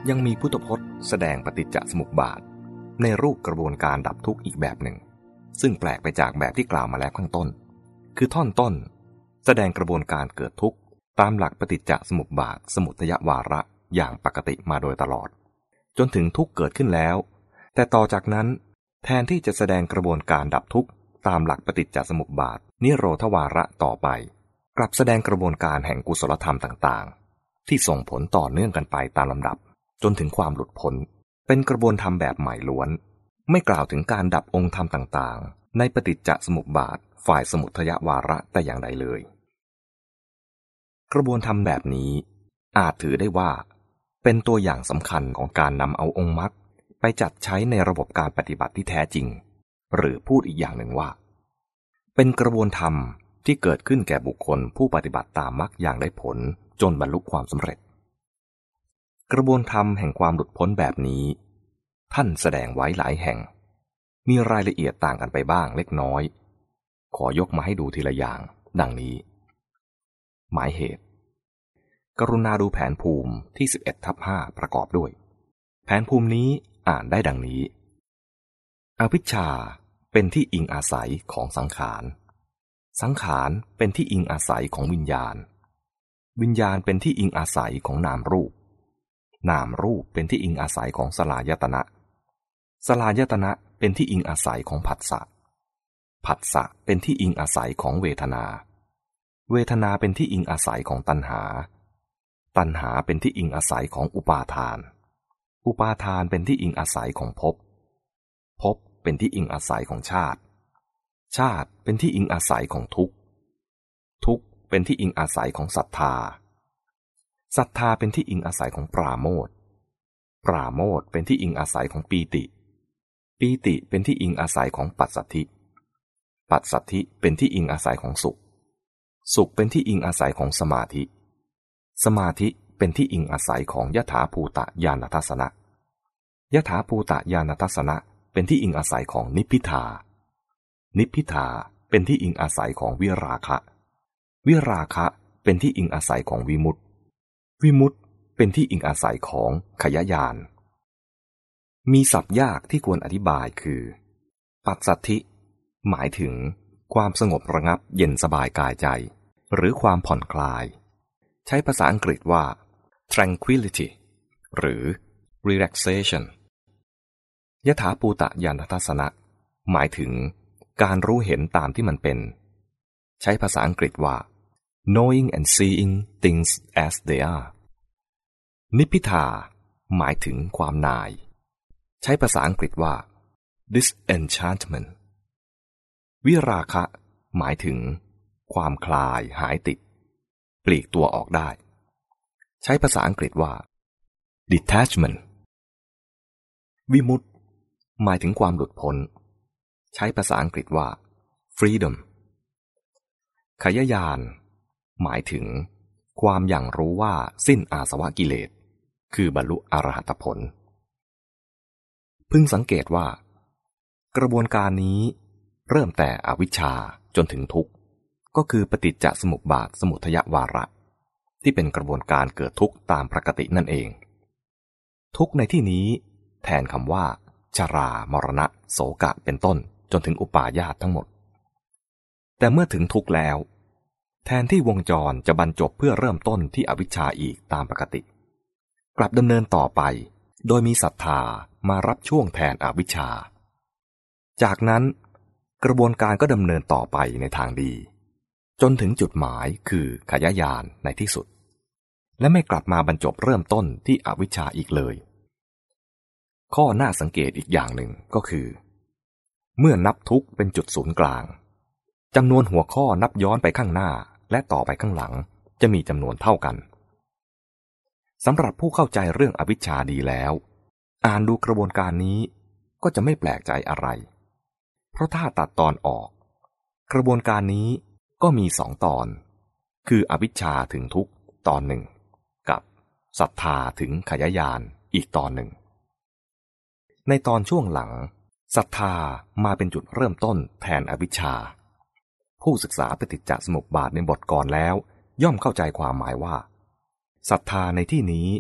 ยังมีพุทธพจน์แสดงปฏิจจสมุปบาทในรูปกระบวนการดับทุกข์อีกแบบหนึ่งซึ่งแปลกไปจากแบบที่กล่าวมาแล้วข้างต้นคือท่อนต้นแสดงกระบวนการเกิดทุกข์ตามหลักปฏิจจสมุปบาทสมุทัยวาระอย่างปกติมาโดยตลอดจนถึงทุกข์เกิดขึ้นแล้วแต่ต่อจากนั้นแทนที่จะแสดงกระบวนการดับทุกข์ตามหลักปฏิจจสมุปบาทนิโรธวาระต่อไปกลับแสดงกระบวนการแห่งกุศลธรรมต่างๆที่ส่งผลต่อเนื่องกันไปตามลำดับจนถึงความหลุดพ้นเป็นกระบวนธรรมแบบใหม่ล้วนไม่กล่าวถึงการดับองค์ธรรมต่างๆในปฏิจจสมุปบาทฝ่ายสมุทัยวาระแต่อย่างใดเลยกระบวนธรรมแบบนี้อาจถือได้ว่าเป็นตัวอย่างสำคัญของการนำเอาองค์มรรคไปจัดใช้ในระบบการปฏิบัติที่แท้จริงหรือพูดอีกอย่างหนึ่งว่าเป็นกระบวนธรรมที่เกิดขึ้นแก่บุคคลผู้ปฏิบัติตามมรรคอย่างได้ผลจนบรรลุความสำเร็จกระบวนธรรมแห่งความหลุดพ้นแบบนี้ท่านแสดงไว้หลายแห่งมีรายละเอียดต่างกันไปบ้างเล็กน้อยขอยกมาให้ดูทีละอย่างดังนี้หมายเหตุกรุณาดูแผนภูมิที่ 11/5 ประกอบด้วยแผนภูมินี้อ่านได้ดังนี้อวิชชาเป็นที่อิงอาศัยของสังขารสังขารเป็นที่อิงอาศัยของวิญญาณวิญญาณเป็นที่อิงอาศัยของนามรูปนามรูปเป็นที่อิงอาศัยของสลายตนะสลายตนะเป็นที่อิงอาศัยของผัสสะผัสสะเป็นที่อิงอาศัยของเวทนาเวทนาเป็นที่อิงอาศัยของตัณหาตัณหาเป็นที่อิงอาศัยของอุปาทานอุปาทานเป็นที่อิงอาศัยของภพภพเป็นที่อิงอาศัยของชาติชาติเป็นที่อิงอาศัยของทุกข์ทุกข์เป็นที่อิงอาศัยของศรัทธาศรัทธาเป็นที่อิงอาศัยของปราโมทย์ปราโมทย์เป็นที่อิงอาศัยของปีติปีติเป็นที่อิงอาศัยของปัสสัทธิปัสสัทธิเป็นที่อิงอาศัยของสุขสุขเป็นที่อิงอาศัยของสมาธิสมาธิเป็นที่อิงอาศัยของยถาภูตญาณทัสสนะยถาภูตญาณทัสสนะเป็นที่อิงอาศัยของนิพพิทานิพพิทาเป็นที่อิงอาศัยของวิราคะวิราคะเป็นที่อิงอาศัยของวิมุตติวิมุตติเป็นที่อิงอาศัยของขยญาณมีศัพท์ยากที่ควรอธิบายคือปัสสัทธิหมายถึงความสงบระงับเย็นสบายกายใจหรือความผ่อนคลายใช้ภาษาอังกฤษว่า tranquility หรือ relaxation ยถาภูตญาณทัสสนะหมายถึงการรู้เห็นตามที่มันเป็นใช้ภาษาอังกฤษว่า knowing and seeing things as they are นิพพิทาหมายถึงความหน่ายใช้ภาษาอังกฤษว่า disenchantment วิราคะหมายถึงความคลายหายติดปลีกตัวออกได้ใช้ภาษาอังกฤษว่า detachment วิมุตติหมายถึงความหลุดพ้นใช้ภาษาอังกฤษว่า freedom ขยญาณหมายถึงความอย่างรู้ว่าสิ้นอาสวะกิเลสคือบรรลุอรหัตผลพึงสังเกตว่ากระบวนการนี้เริ่มแต่อวิชชาจนถึงทุกข์ก็คือปฏิจจสมุปบาทสมุทัยวาระที่เป็นกระบวนการเกิดทุกข์ตามปกตินั่นเองทุกข์ในที่นี้แทนคำว่าชรามรณะโศกะเป็นต้นจนถึงอุปาญาตทั้งหมดแต่เมื่อถึงทุกข์แล้วแทนที่วงจรจะบรรจบเพื่อเริ่มต้นที่อวิชชาอีกตามปกติกลับดำเนินต่อไปโดยมีศรัทธามารับช่วงแทนอวิชชาจากนั้นกระบวนการก็ดำเนินต่อไปในทางดีจนถึงจุดหมายคือขยญาณในที่สุดและไม่กลับมาบรรจบเริ่มต้นที่อวิชชาอีกเลยข้อน่าสังเกตอีกอย่างหนึ่งก็คือเมื่อนับทุกข์เป็นจุดศูนย์กลางจำนวนหัวข้อนับย้อนไปข้างหน้าและต่อไปข้างหลังจะมีจำนวนเท่ากันสำหรับผู้เข้าใจเรื่องอวิชชาดีแล้วอ่านดูกระบวนการนี้ก็จะไม่แปลกใจอะไรเพราะถ้าตัดตอนออกกระบวนการนี้ก็มี2 ตอนคืออวิชชาถึงทุกข์ตอนหนึ่งกับศรัทธาถึงขยญาณอีกตอนหนึ่งในตอนช่วงหลังศรัทธามาเป็นจุดเริ่มต้นแทนอวิชชาผู้ศึกษาปฏิจจสมุปบาทในบทก่อนแล้วย่อมเข้าใจความหมายว่าศรัทธาในที่นี้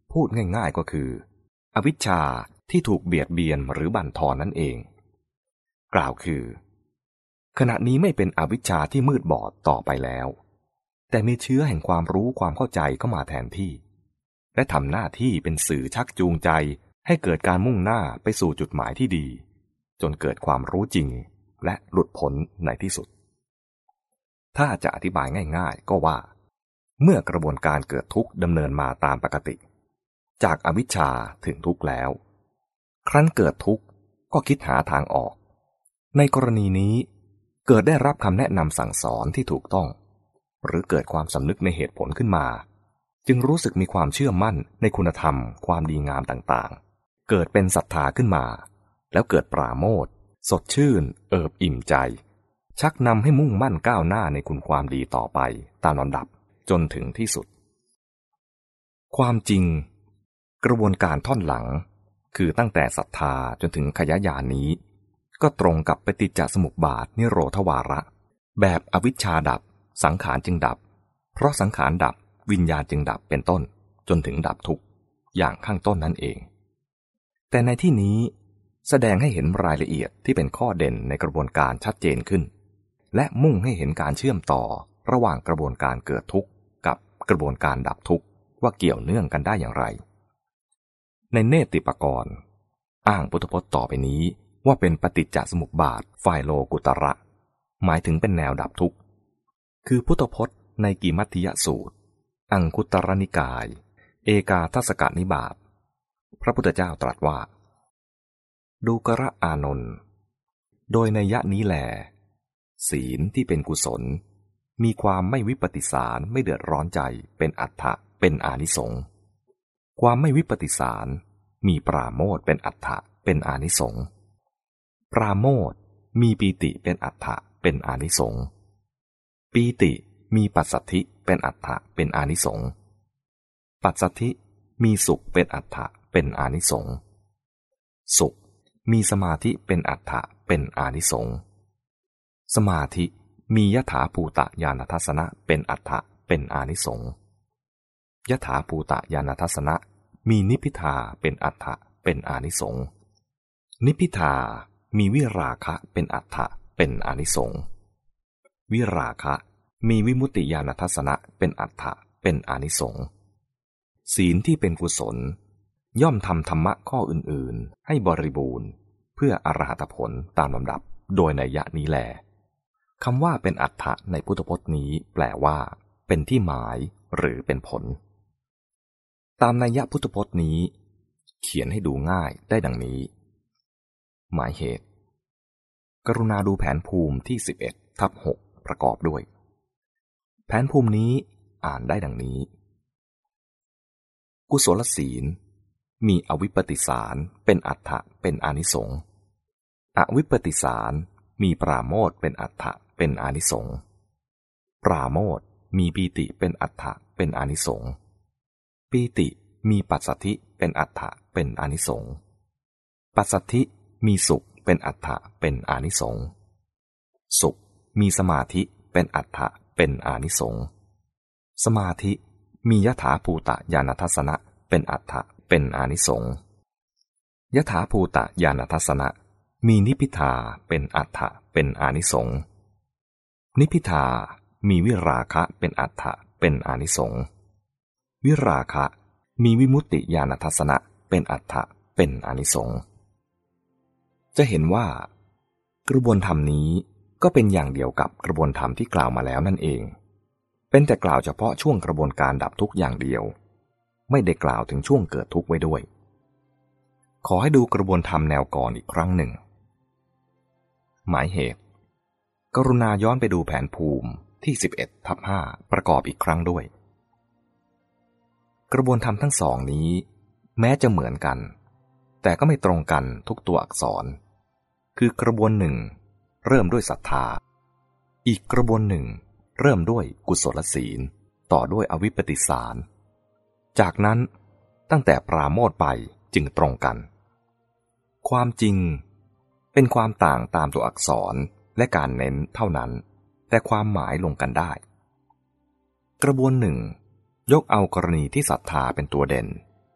พูดง่ายๆก็คืออวิชชาที่ถูกเบียดเบียนหรือบั่นทอนนั่นเองกล่าวคือขณะนี้ไม่เป็นอวิชชาที่มืดบอดต่อไปแล้วแต่มีเชื้อแห่งความรู้ความเข้าใจเข้ามาแทนที่และทำหน้าที่เป็นสื่อชักจูงใจให้เกิดการมุ่งหน้าไปสู่จุดหมายที่ดีจนเกิดความรู้จริงและหลุดพ้นในที่สุดถ้าจะอธิบายง่ายๆก็ว่าเมื่อกระบวนการเกิดทุกข์ดำเนินมาตามปกติจากอวิชชาถึงทุกข์แล้วครั้นเกิดทุกข์ก็คิดหาทางออกในกรณีนี้เกิดได้รับคำแนะนำสั่งสอนที่ถูกต้องหรือเกิดความสำนึกในเหตุผลขึ้นมาจึงรู้สึกมีความเชื่อมั่นในคุณธรรมความดีงามต่างๆเกิดเป็นศรัทธาขึ้นมาแล้วเกิดปราโมทย์สดชื่นเอิบอิ่มใจชักนำให้มุ่งมั่นก้าวหน้าในคุณความดีต่อไปตามลำดับจนถึงที่สุดความจริงกระบวนการท่อนหลังคือตั้งแต่ศรัทธาจนถึงขยญาณนี้ก็ตรงกับปฏิจจสมุปบาทนิโรธวาระแบบอวิชชาดับสังขารจึงดับเพราะสังขารดับวิญญาณจึงดับเป็นต้นจนถึงดับทุกข์อย่างข้างต้นนั่นเองแต่ในที่นี้แสดงให้เห็นรายละเอียดที่เป็นข้อเด่นในกระบวนการชัดเจนขึ้นและมุ่งให้เห็นการเชื่อมต่อระหว่างกระบวนการเกิดทุกข์กับกระบวนการดับทุกข์ว่าเกี่ยวเนื่องกันได้อย่างไรในเนติปกรณ์อ้างพุทธพจน์ต่อไปนี้ว่าเป็นปฏิจจสมุปบาทฝ่ายโลกุตระหมายถึงเป็นแนวดับทุกข์คือพุทธพจน์ในกิมัตถิยสูตรอังคุตรนิกายเอกาทัสสกนิบาตพระพุทธเจ้าตรัสว่าดูกระอานนท์โดยนัยยะนี้แลศีลที่เป็นกุศลมีความไม่วิปฏิสารไม่เดือดร้อนใจเป็นอัตถะเป็นอานิสงส์ความไม่วิปฏิสารมีปราโมทย์เป็นอัตถะเป็นอานิสงส์ปราโมทย์มีปีติเป็นอัตถะเป็นอานิสงส์ปีติมีปัสสัทธิเป็นอัตถะเป็นอานิสงส์ปัสสัทธิมีสุขเป็นอัตถะเป็นอานิสงส์สุขมีสมาธิเป็นอัตถะเป็นอานิสงส์สมาธิมียถาภูตญาณทัสสนะเป็นอัตถะเป็นอานิสงส์ยถาภูตญาณทัสสนะมีนิพพิทาเป็นอัตถะเป็นอานิสงส์นิพพิทามีวิราคะเป็นอัตถะเป็นอานิสงส์วิราคะมีวิมุตติญาณทัสสนะเป็นอัตถะเป็นอานิสงส์ศีลที่เป็นกุศลย่อมทำธรรมะข้ออื่นๆให้บริบูรณ์เพื่ออรหัตผลตามลำดับโดยนัยยะนี้แลคำว่าเป็นอัตถะในพุทธพจน์นี้แปลว่าเป็นที่หมายหรือเป็นผลตามนัยยะพุทธพจน์นี้เขียนให้ดูง่ายได้ดังนี้หมายเหตุกรุณาดูแผนภูมิที่ 11/6 ประกอบด้วยแผนภูมินี้อ่านได้ดังนี้กุศลศีลมีอวิปปิสารเป็นอัตถะเป็นอานิสงส์อวิปปติสารมีปราโมทย์เป็นอัตถะเป็นอานิสงส์ปราโมทย์มีปีติเป็นอัตถะเป็นอานิสงส์ปีติมีปัสสัทธิเป็นอัตถะเป็นอานิสงส์ปัสสัทธิมีสุขเป็นอัตถะเป็นอานิสงส์สุขมีสมาธิเป็นอัตถะเป็นอานิสงส์สมาธิมียถาภูตญาณทัสสนะเป็นอัตถะเป็นอานิสงส์ยถาภูตญาณทัสสนะมีนิพพิทาเป็นอัตถะเป็นอานิสงส์นิพพิทามีวิราคะเป็นอัตถะเป็นอานิสงส์วิราคะมีวิมุตติญาณทัสสนะเป็นอัตถะเป็นอานิสงส์จะเห็นว่ากระบวนธรรมนี้ก็เป็นอย่างเดียวกับกระบวนธรรมที่กล่าวมาแล้วนั่นเองเป็นแต่กล่าวเฉพาะช่วงกระบวนการดับทุกข์อย่างเดียวไม่ได้กล่าวถึงช่วงเกิดทุกข์ไว้ด้วยขอให้ดูกระบวนธรรมแนวก่อนอีกครั้งหนึ่งหมายเหตุกรุณาย้อนไปดูแผนภูมิที่ 11/5 ประกอบอีกครั้งด้วยกระบวนธรรมทั้งสองนี้แม้จะเหมือนกันแต่ก็ไม่ตรงกันทุกตัวอักษรคือกระบวนหนึ่งเริ่มด้วยศรัทธาอีกกระบวนหนึ่งเริ่มด้วยกุศลศีลต่อด้วยอวิปปติสารจากนั้นตั้งแต่ปราโมทย์ไปจึงตรงกันความจริงเป็นความต่างตามตัวอักษรและการเน้นเท่านั้นแต่ความหมายลงกันได้กระบวนหนึ่งยกเอากรณีที่ศรัทธาเป็นตัวเด่น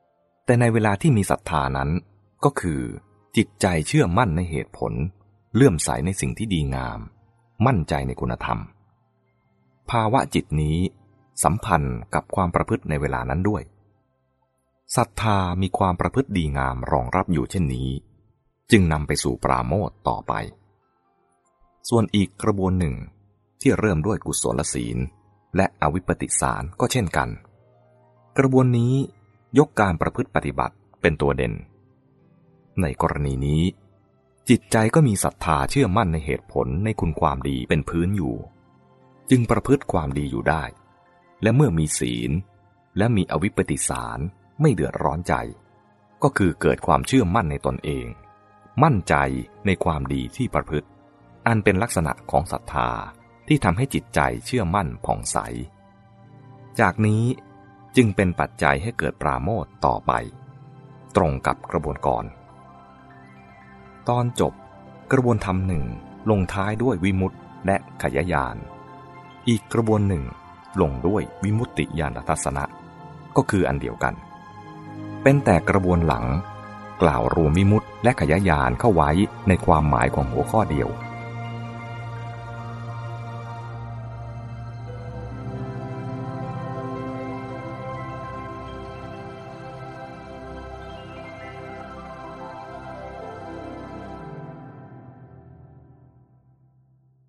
แต่ในเวลาที่มีศรัทธานั้นก็คือจิตใจเชื่อมั่นในเหตุผลเลื่อมใสในสิ่งที่ดีงามมั่นใจในคุณธรรมภาวะจิตนี้สัมพันธ์กับความประพฤติในเวลานั้นด้วยศรัทธามีความประพฤติดีงามรองรับอยู่เช่นนี้จึงนำไปสู่ปราโมทย์ต่อไปส่วนอีกกระบวนหนึ่งที่เริ่มด้วยกุศลศีลและอวิปปิสารก็เช่นกันกระบวนนี้ยกการประพฤติปฏิบัติเป็นตัวเด่นในกรณีนี้จิตใจก็มีศรัทธาเชื่อมั่นในเหตุผลในคุณความดีเป็นพื้นอยู่จึงประพฤติความดีอยู่ได้และเมื่อมีศีลและมีอวิปปิสารไม่เดือดร้อนใจก็คือเกิดความเชื่อมั่นในตนเองมั่นใจในความดีที่ประพฤติอันเป็นลักษณะของศรัทธาที่ทำให้จิตใจเชื่อมั่นผ่องใสจากนี้จึงเป็นปัจจัยให้เกิดปราโมทย์ต่อไปตรงกับกระบวนการตอนจบกระบวนธรรมหนึ่งลงท้ายด้วยวิมุตติและขยญาณอีกกระบวนหนึ่งลงด้วยวิมุตติญาณทัสสนะก็คืออันเดียวกันเป็นแต่กระบวนหลังกล่าวรวมวิมุตติและขยญาณเข้าไว้ในความหมายของหัวข้อเดียว